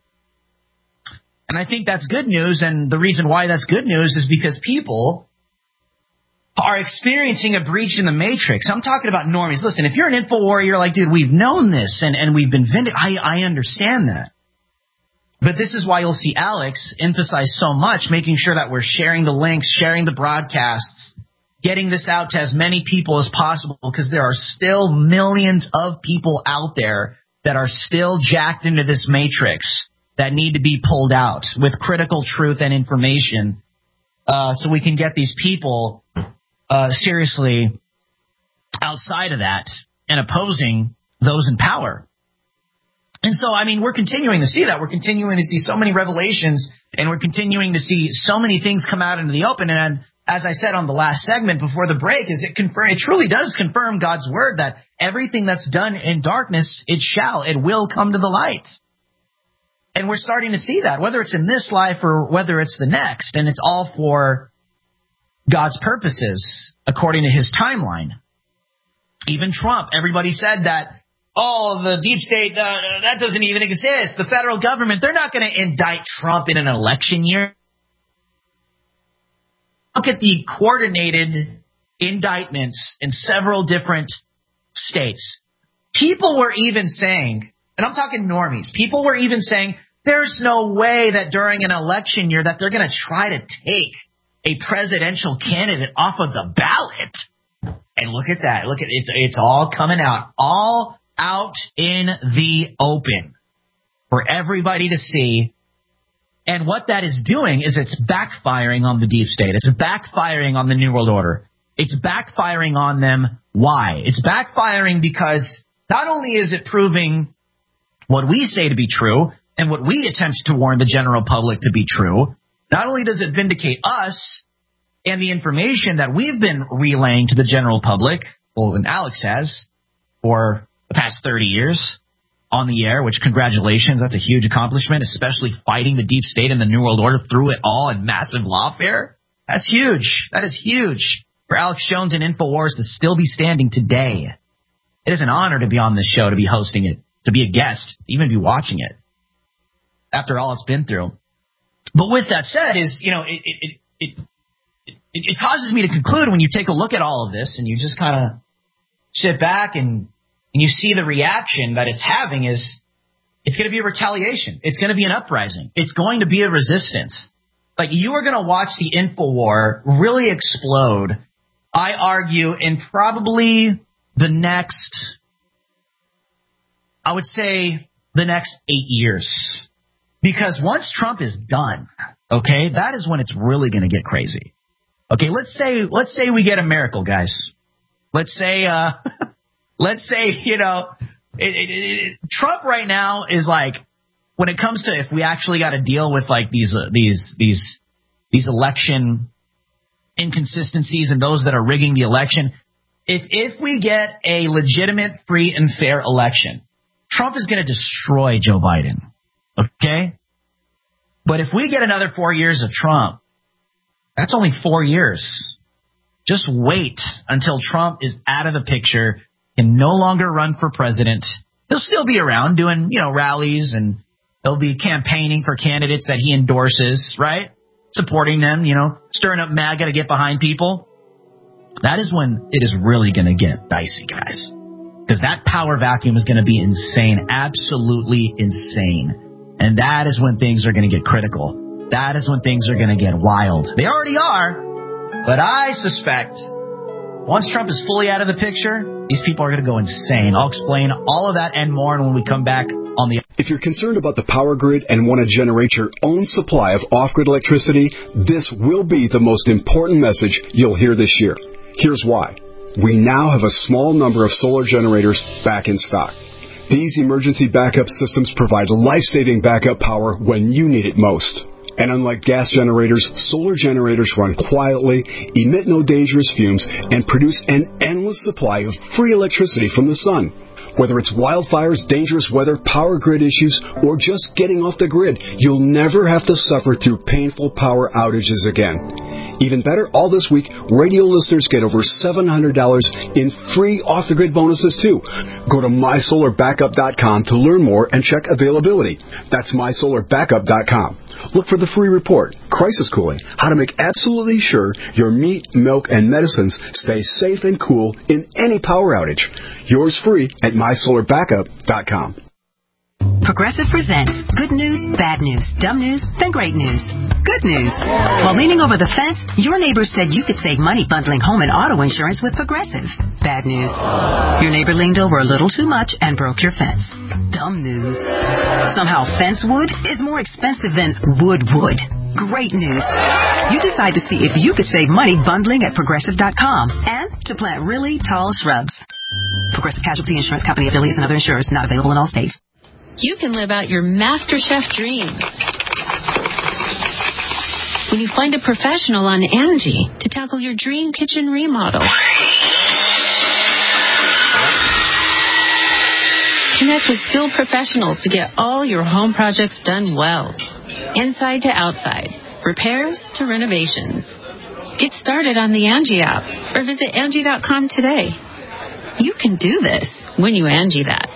And I think that's good news, and the reason why that's good news is because people are experiencing a breach in the matrix. I'm talking about normies. Listen, if you're an InfoWar, you're like, dude, we've known this, and, and we've been vindicated. I, I understand that. But this is why you'll see Alex emphasize so much, making sure that we're sharing the links, sharing the broadcasts, getting this out to as many people as possible, because there are still millions of people out there that are still jacked into this matrix that need to be pulled out with critical truth and information uh, so we can get these people uh, seriously outside of that and opposing those in power. And so, I mean, we're continuing to see that. We're continuing to see so many revelations, and we're continuing to see so many things come out into the open. And as I said on the last segment before the break, is it confirm, it truly does confirm God's word that everything that's done in darkness, it shall, it will come to the light. And we're starting to see that, whether it's in this life or whether it's the next. And it's all for God's purposes, according to his timeline. Even Trump, everybody said that, oh, the deep state, uh, that doesn't even exist. The federal government, they're not going to indict Trump in an election year. Look at the coordinated indictments in several different states. People were even saying, and I'm talking normies, people were even saying, there's no way that during an election year that they're going to try to take a presidential candidate off of the ballot. And look at that. Look at it's it's all coming out, all out in the open for everybody to see. And what that is doing is it's backfiring on the deep state. It's backfiring on the New World Order. It's backfiring on them. Why? It's backfiring because not only is it proving what we say to be true and what we attempt to warn the general public to be true, not only does it vindicate us and the information that we've been relaying to the general public, well, and Alex has, for the past thirty years on the air, which congratulations, that's a huge accomplishment, especially fighting the deep state and the New World Order through it all in massive lawfare. That's huge. That is huge for Alex Jones and InfoWars to still be standing today. It is an honor to be on this show, to be hosting it, to be a guest, to even be watching it after all it's been through. But with that said, is, you know, it it it it, it causes me to conclude when you take a look at all of this and you just kind of sit back and and you see the reaction that it's having is it's going to be a retaliation. It's going to be an uprising. It's going to be a resistance. Like, you are going to watch the InfoWar really explode, I argue, in probably the next, I would say, the next eight years. Because once Trump is done, okay, that is when it's really going to get crazy. Okay, let's say let's say we get a miracle, guys. Let's say, uh, let's say, you know, it, it, it, Trump right now is like, when it comes to if we actually got to deal with like these uh, these these these election inconsistencies and those that are rigging the election, if if we get a legitimate, free and fair election, Trump is going to destroy Joe Biden. Okay? But if we get another four years of Trump, that's only four years. Just wait until Trump is out of the picture, can no longer run for president. He'll still be around doing, you know, rallies, and he'll be campaigning for candidates that he endorses, right? Supporting them, you know, stirring up MAGA to get behind people. That is when it is really going to get dicey, guys. Because that power vacuum is going to be insane, absolutely insane. And that is when things are going to get critical. That is when things are going to get wild. They already are. But I suspect once Trump is fully out of the picture, these people are going to go insane. I'll explain all of that and more when we come back on the... If you're concerned about the power grid and want to generate your own supply of off-grid electricity, this will be the most important message you'll hear this year. Here's why. We now have a small number of solar generators back in stock. These emergency backup systems provide life-saving backup power when you need it most. And unlike gas generators, solar generators run quietly, emit no dangerous fumes, and produce an endless supply of free electricity from the sun. Whether it's wildfires, dangerous weather, power grid issues, or just getting off the grid, you'll never have to suffer through painful power outages again. Even better, all this week, radio listeners get over seven hundred dollars in free off-the-grid bonuses, too. Go to my solar backup dot com to learn more and check availability. That's my solar backup dot com. Look for the free report, Crisis Cooling, how to make absolutely sure your meat, milk, and medicines stay safe and cool in any power outage. Yours free at my solar backup dot com. Progressive presents good news, bad news, dumb news, then great news. Good news. While leaning over the fence, your neighbor said you could save money bundling home and auto insurance with Progressive. Bad news. Your neighbor leaned over a little too much and broke your fence. Dumb news. Somehow fence wood is more expensive than wood wood. Great news. You decide to see if you could save money bundling at progressive dot com and to plant really tall shrubs. Progressive Casualty Insurance Company affiliates and other insurers not available in all states. You can live out your Master Chef dreams when you find a professional on Angie to tackle your dream kitchen remodel. Connect with skilled professionals to get all your home projects done well. Inside to outside, repairs to renovations. Get started on the Angie app or visit Angie dot com today. You can do this when you Angie that.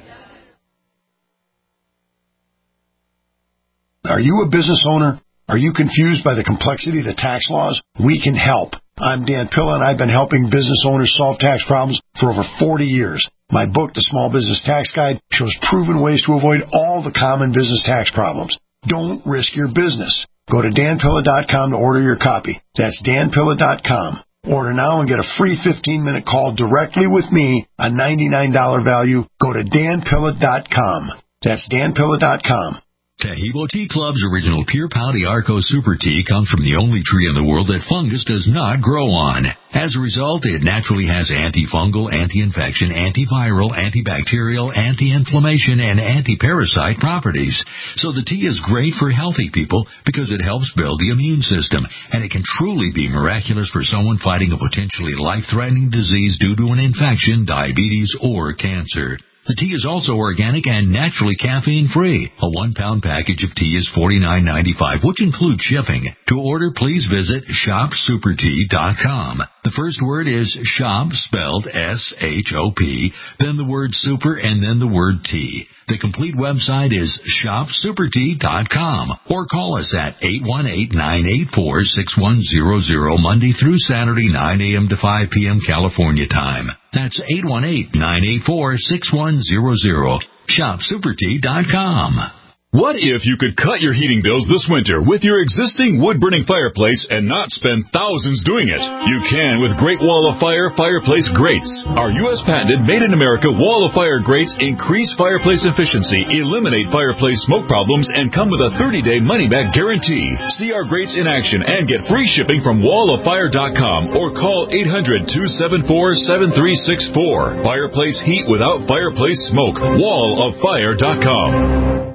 Are you a business owner? Are you confused by the complexity of the tax laws? We can help. I'm Dan Pilla, and I've been helping business owners solve tax problems for over forty years. My book, The Small Business Tax Guide, shows proven ways to avoid all the common business tax problems. Don't risk your business. Go to Dan Pilla dot com to order your copy. That's Dan Pilla dot com. Order now and get a free fifteen-minute call directly with me, a ninety-nine dollars value. Go to Dan Pilla dot com. That's Dan Pilla dot com. Tahibo Tea Club's original Pure Pau Arco Super Tea comes from the only tree in the world that fungus does not grow on. As a result, it naturally has antifungal, anti-infection, antiviral, antibacterial, anti-inflammation, and anti-parasite properties. So the tea is great for healthy people because it helps build the immune system, and it can truly be miraculous for someone fighting a potentially life-threatening disease due to an infection, diabetes, or cancer. The tea is also organic and naturally caffeine-free. A one-pound package of tea is forty-nine ninety-five, which includes shipping. To order, please visit shop super tea dot com. The first word is shop, spelled S H O P, then the word super, and then the word tea. The complete website is shop super tea dot com, or call us at eight one eight, nine eight four, six one zero zero, Monday through Saturday, nine a.m. to five p.m. California time. That's eight one eight, nine eight four, six one zero zero. shop super tea dot com. What if you could cut your heating bills this winter with your existing wood-burning fireplace and not spend thousands doing it? You can with Great Wall of Fire Fireplace Grates. Our U S patented made-in-America Wall of Fire grates increase fireplace efficiency, eliminate fireplace smoke problems, and come with a thirty-day money-back guarantee. See our grates in action and get free shipping from wall of fire dot com or call eight hundred, two seven four, seven three six four. Fireplace heat without fireplace smoke. wall of fire dot com.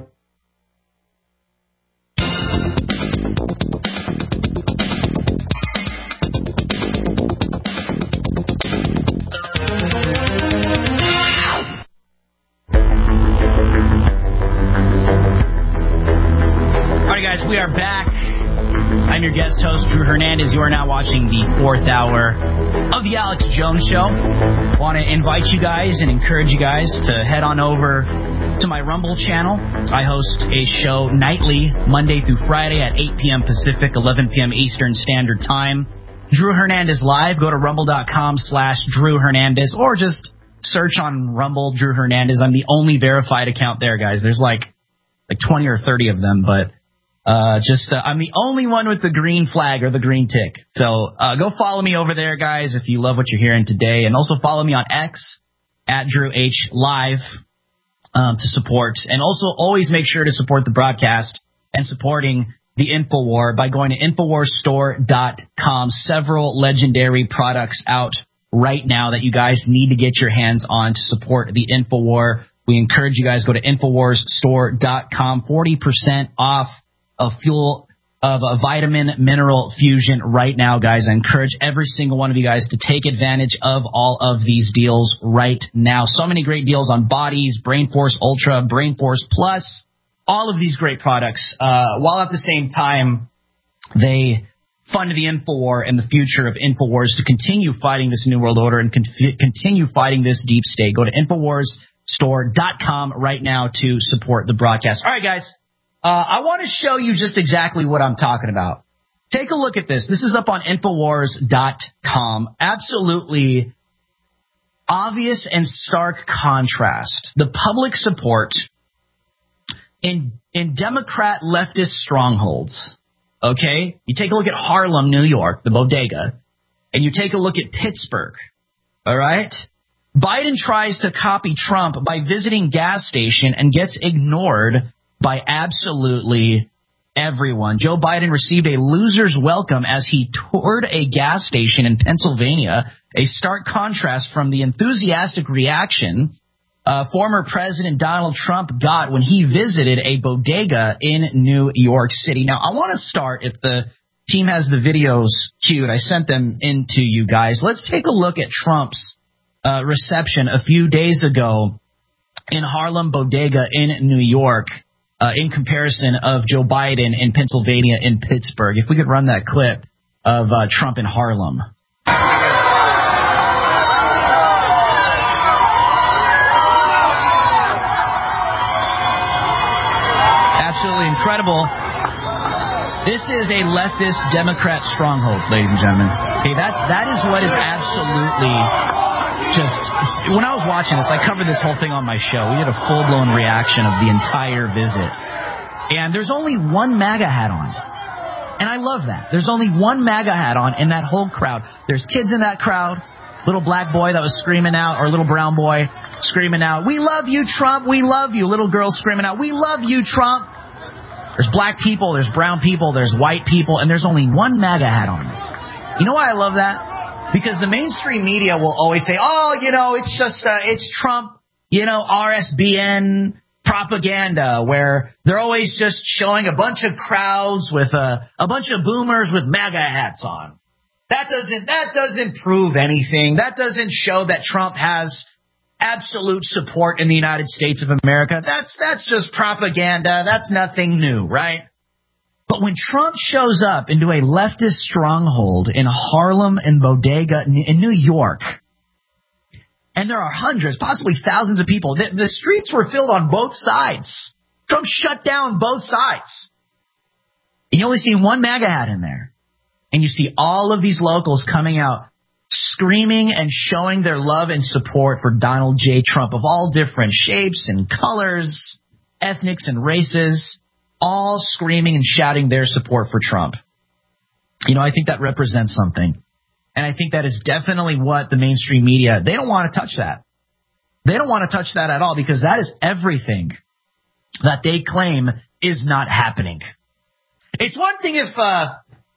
We are back. I'm your guest host, Drew Hernandez. You are now watching the fourth hour of the Alex Jones Show. Want to invite you guys and encourage you guys to head on over to my Rumble channel. I host a show nightly, Monday through Friday at eight p.m. Pacific, eleven p.m. Eastern Standard Time. Drew Hernandez Live. Go to rumble.com slash Drew Hernandez or just search on Rumble Drew Hernandez. I'm the only verified account there, guys. There's like like twenty or thirty of them, but Uh, just, uh, I'm the only one with the green flag or the green tick. So, uh, go follow me over there, guys, if you love what you're hearing today. And also follow me on X, at Drew H Live, um, to support. And also always make sure to support the broadcast and supporting the InfoWar by going to infowars store dot com. Several legendary products out right now that you guys need to get your hands on to support the InfoWar. We encourage you guys go to infowars store dot com. forty percent off of fuel of a vitamin mineral fusion right now, guys. I encourage every single one of you guys to take advantage of all of these deals right now. So many great deals on bodies, Brain Force Ultra, Brain Force Plus, all of these great products, uh, while at the same time they fund the InfoWar and the future of InfoWars to continue fighting this New World Order and con- continue fighting this deep state. Go to infowars store dot com right now to support the broadcast. All right, guys. Uh, I want to show you just exactly what I'm talking about. Take a look at this. This is up on infowars dot com. Absolutely obvious and stark contrast. The public support in in Democrat leftist strongholds. Okay? You take a look at Harlem, New York, the bodega, and you take a look at Pittsburgh. All right? Biden tries to copy Trump by visiting gas station and gets ignored by absolutely everyone. Joe Biden received a loser's welcome as he toured a gas station in Pennsylvania, a stark contrast from the enthusiastic reaction uh, former President Donald Trump got when he visited a bodega in New York City. Now, I want to start, if the team has the videos queued, I sent them in to you guys. Let's take a look at Trump's uh, reception a few days ago in Harlem Bodega in New York, uh, in comparison of Joe Biden in Pennsylvania and Pittsburgh. If we could run that clip of uh, Trump in Harlem. Absolutely incredible. This is a leftist Democrat stronghold, ladies and gentlemen. Okay, that's that is what is absolutely just. It's, when I was watching this, I covered this whole thing on my show. We did a full-blown reaction of the entire visit, and there's only one MAGA hat on, and I love that. There's only one MAGA hat on in that whole crowd. There's kids in that crowd. Little black boy that was screaming out, or little brown boy screaming out, "We love you, Trump. We love you." Little girl screaming out, "We love you, Trump." There's black people, there's brown people, there's white people, and there's only one MAGA hat on. You know why I love that? Because the mainstream media will always say, oh, you know, it's just, uh, it's Trump, you know, R S B N propaganda, where they're always just showing a bunch of crowds with a, a bunch of boomers with MAGA hats on. That doesn't, that doesn't prove anything. That doesn't show that Trump has absolute support in the United States of America. That's that's just propaganda. That's nothing new, right? But when Trump shows up into a leftist stronghold in Harlem and Bodega in New York, and there are hundreds, possibly thousands of people, the, the streets were filled on both sides. Trump shut down both sides. And you only see one MAGA hat in there. And you see all of these locals coming out screaming and showing their love and support for Donald J. Trump of all different shapes and colors, ethnics and races, all screaming and shouting their support for Trump. You know, I think that represents something. And I think that is definitely what the mainstream media, they don't want to touch that. They don't want to touch that at all, because that is everything that they claim is not happening. It's one thing if, uh,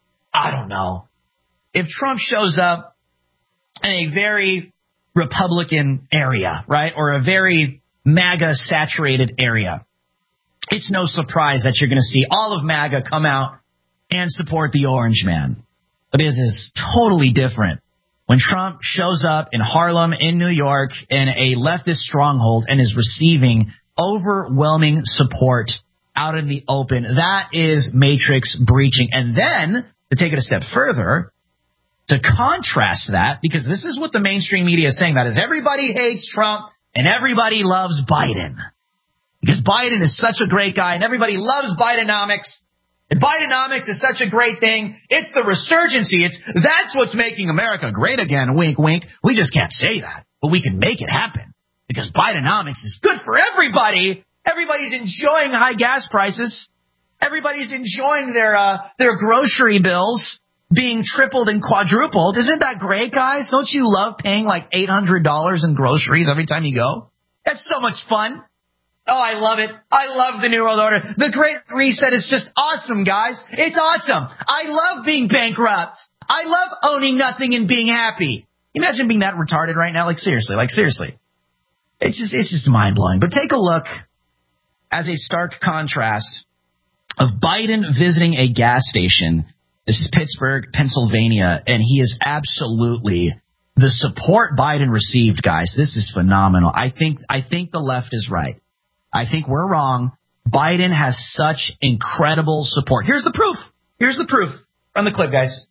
I don't know, if Trump shows up in a very Republican area, right, or a very MAGA-saturated area. It's no surprise that you're going to see all of MAGA come out and support the Orange Man. But it is totally different when Trump shows up in Harlem, in New York, in a leftist stronghold and is receiving overwhelming support out in the open. That is matrix breaching. And then, to take it a step further, to contrast that, because this is what the mainstream media is saying, that is everybody hates Trump and everybody loves Biden. Because Biden is such a great guy and everybody loves Bidenomics. And Bidenomics is such a great thing. It's the resurgency. It's that's what's making America great again. Wink, wink. We just can't say that, but we can make it happen. Because Bidenomics is good for everybody. Everybody's enjoying high gas prices. Everybody's enjoying their uh, their grocery bills being tripled and quadrupled. Isn't that great, guys? Don't you love paying like eight hundred dollars in groceries every time you go? That's so much fun. Oh, I love it. I love the New World Order. The Great Reset is just awesome, guys. It's awesome. I love being bankrupt. I love owning nothing and being happy. Imagine being that retarded right now. Like, seriously, like, seriously. It's just, it's just mind-blowing. But take a look as a stark contrast of Biden visiting a gas station. This is Pittsburgh, Pennsylvania, and he is absolutely the support Biden received, guys. This is phenomenal. I think I think the left is right. I think we're wrong. Biden has such incredible support. Here's the proof. Here's the proof. Run the clip, guys.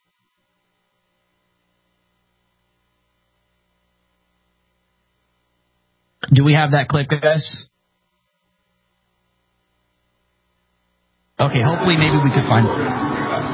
Do we have that clip, guys? Okay, hopefully maybe we could find it.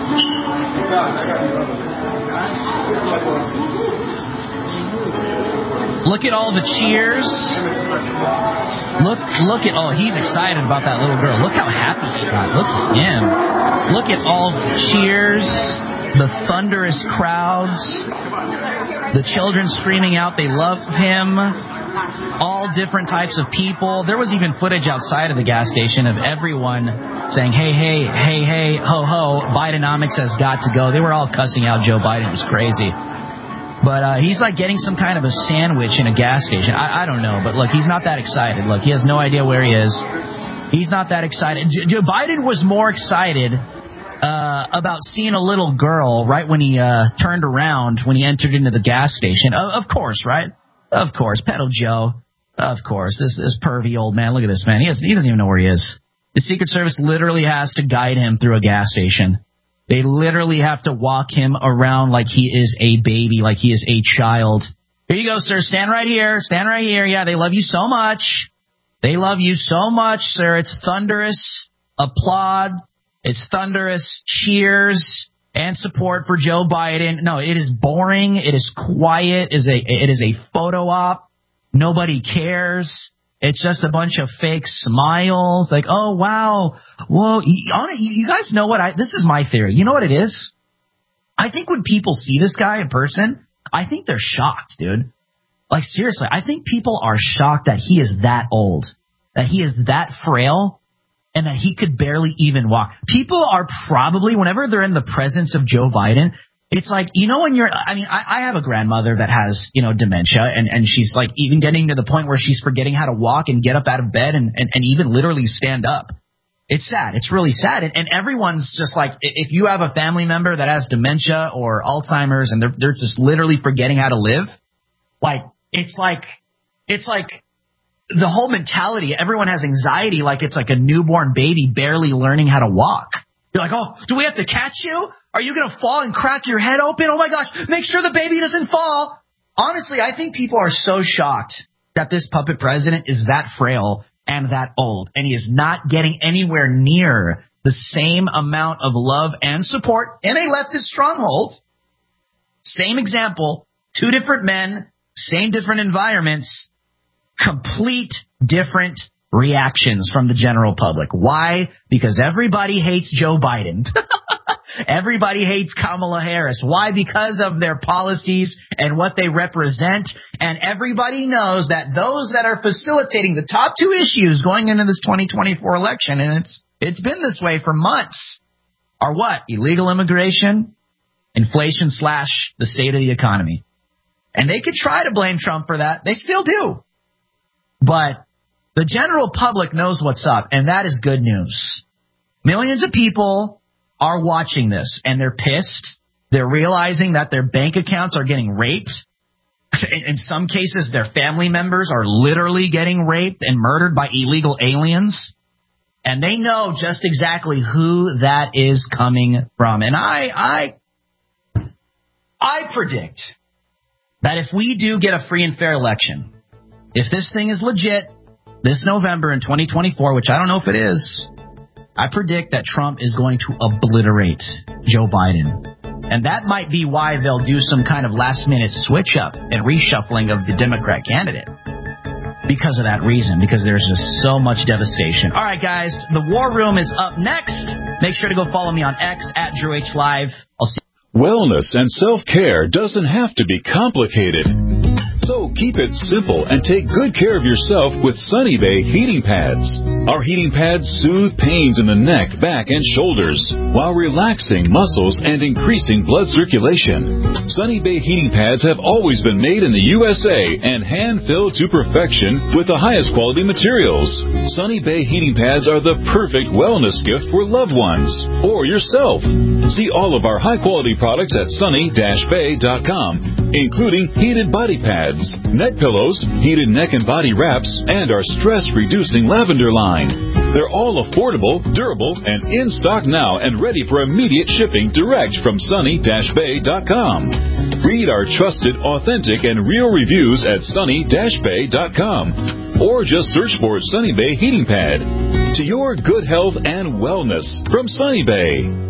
Look at all the cheers. Look, look at, oh, he's excited about that little girl. Look how happy he got. Look at him. Look at all the cheers, the thunderous crowds, the children screaming out they love him. all different types of people. There was even footage outside of the gas station of everyone saying, hey, hey, hey, hey, ho, ho, Bidenomics has got to go. They were all cussing out Joe Biden. It was crazy. But uh, he's like getting some kind of a sandwich in a gas station. I, I don't know. But look, he's not that excited. Look, he has no idea where he is. He's not that excited. J- Joe Biden was more excited uh, about seeing a little girl right when he uh, turned around when he entered into the gas station. Of, of course, right? Of course. Pedal Joe. Of course. This this pervy old man. Look at this man. He, has, he doesn't even know where he is. The Secret Service literally has to guide him through a gas station. They literally have to walk him around like he is a baby, like he is a child. Here you go, sir. Stand right here. Stand right here. Yeah, they love you so much. They love you so much, sir. It's thunderous applaud. It's thunderous cheers and support for Joe Biden. No, it is boring. It is quiet. It is a, it is a photo op. Nobody cares. It's just a bunch of fake smiles. Like, oh, wow. Whoa. You, you guys know what I... This is my theory. You know what it is? I think when people see this guy in person, I think they're shocked, dude. Like, seriously, I think people are shocked that he is that old, that he is that frail, and that he could barely even walk. People are probably, whenever they're in the presence of Joe Biden... It's like, you know, when you're, I mean, I, I have a grandmother that has, you know, dementia, and, and she's like even getting to the point where she's forgetting how to walk and get up out of bed and, and, and even literally stand up. It's sad. It's really sad. And, and everyone's just like, if you have a family member that has dementia or Alzheimer's and they're, they're just literally forgetting how to live, like, it's like, it's like the whole mentality, everyone has anxiety like it's like a newborn baby barely learning how to walk. You're like, oh, do we have to catch you? Are you going to fall and crack your head open? Oh, my gosh, make sure the baby doesn't fall. Honestly, I think people are so shocked that this puppet president is that frail and that old, and he is not getting anywhere near the same amount of love and support in a leftist stronghold. Same example, two different men, same different environments, complete different reactions from the general public. Why? Because everybody hates Joe Biden. Everybody hates Kamala Harris. Why? Because of their policies and what they represent. And everybody knows that those that are facilitating the top two issues going into this twenty twenty-four election, and it's it's been this way for months, are what? Illegal immigration, inflation slash the state of the economy. And they could try to blame Trump for that. They still do. But the general public knows what's up, and that is good news. Millions of people are watching this, and they're pissed. They're realizing that their bank accounts are getting raped. In, in some cases, their family members are literally getting raped and murdered by illegal aliens. And they know just exactly who that is coming from. And I, I, I predict that if we do get a free and fair election, if this thing is legit, this November in twenty twenty-four, which I don't know if it is, I predict that Trump is going to obliterate Joe Biden. And that might be why they'll do some kind of last-minute switch-up and reshuffling of the Democrat candidate. Because of that reason, because there's just so much devastation. All right, guys, the War Room is up next. Make sure to go follow me on X, at Drew H Live. I'll see you. Wellness and self-care doesn't have to be complicated. So keep it simple and take good care of yourself with Sunny Bay heating pads. Our heating pads soothe pains in the neck, back, and shoulders while relaxing muscles and increasing blood circulation. Sunny Bay heating pads have always been made in the U S A and hand-filled to perfection with the highest quality materials. Sunny Bay heating pads are the perfect wellness gift for loved ones or yourself. See all of our high-quality products at sunny dash bay dot com, including heated body pads, neck pillows, heated neck and body wraps, and our stress-reducing lavender line. They're all affordable, durable, and in stock now and ready for immediate shipping direct from sunny dash bay dot com. Read our trusted, authentic, and real reviews at sunny dash bay dot com. Or just search for Sunny Bay Heating Pad. To your good health and wellness from Sunny Bay.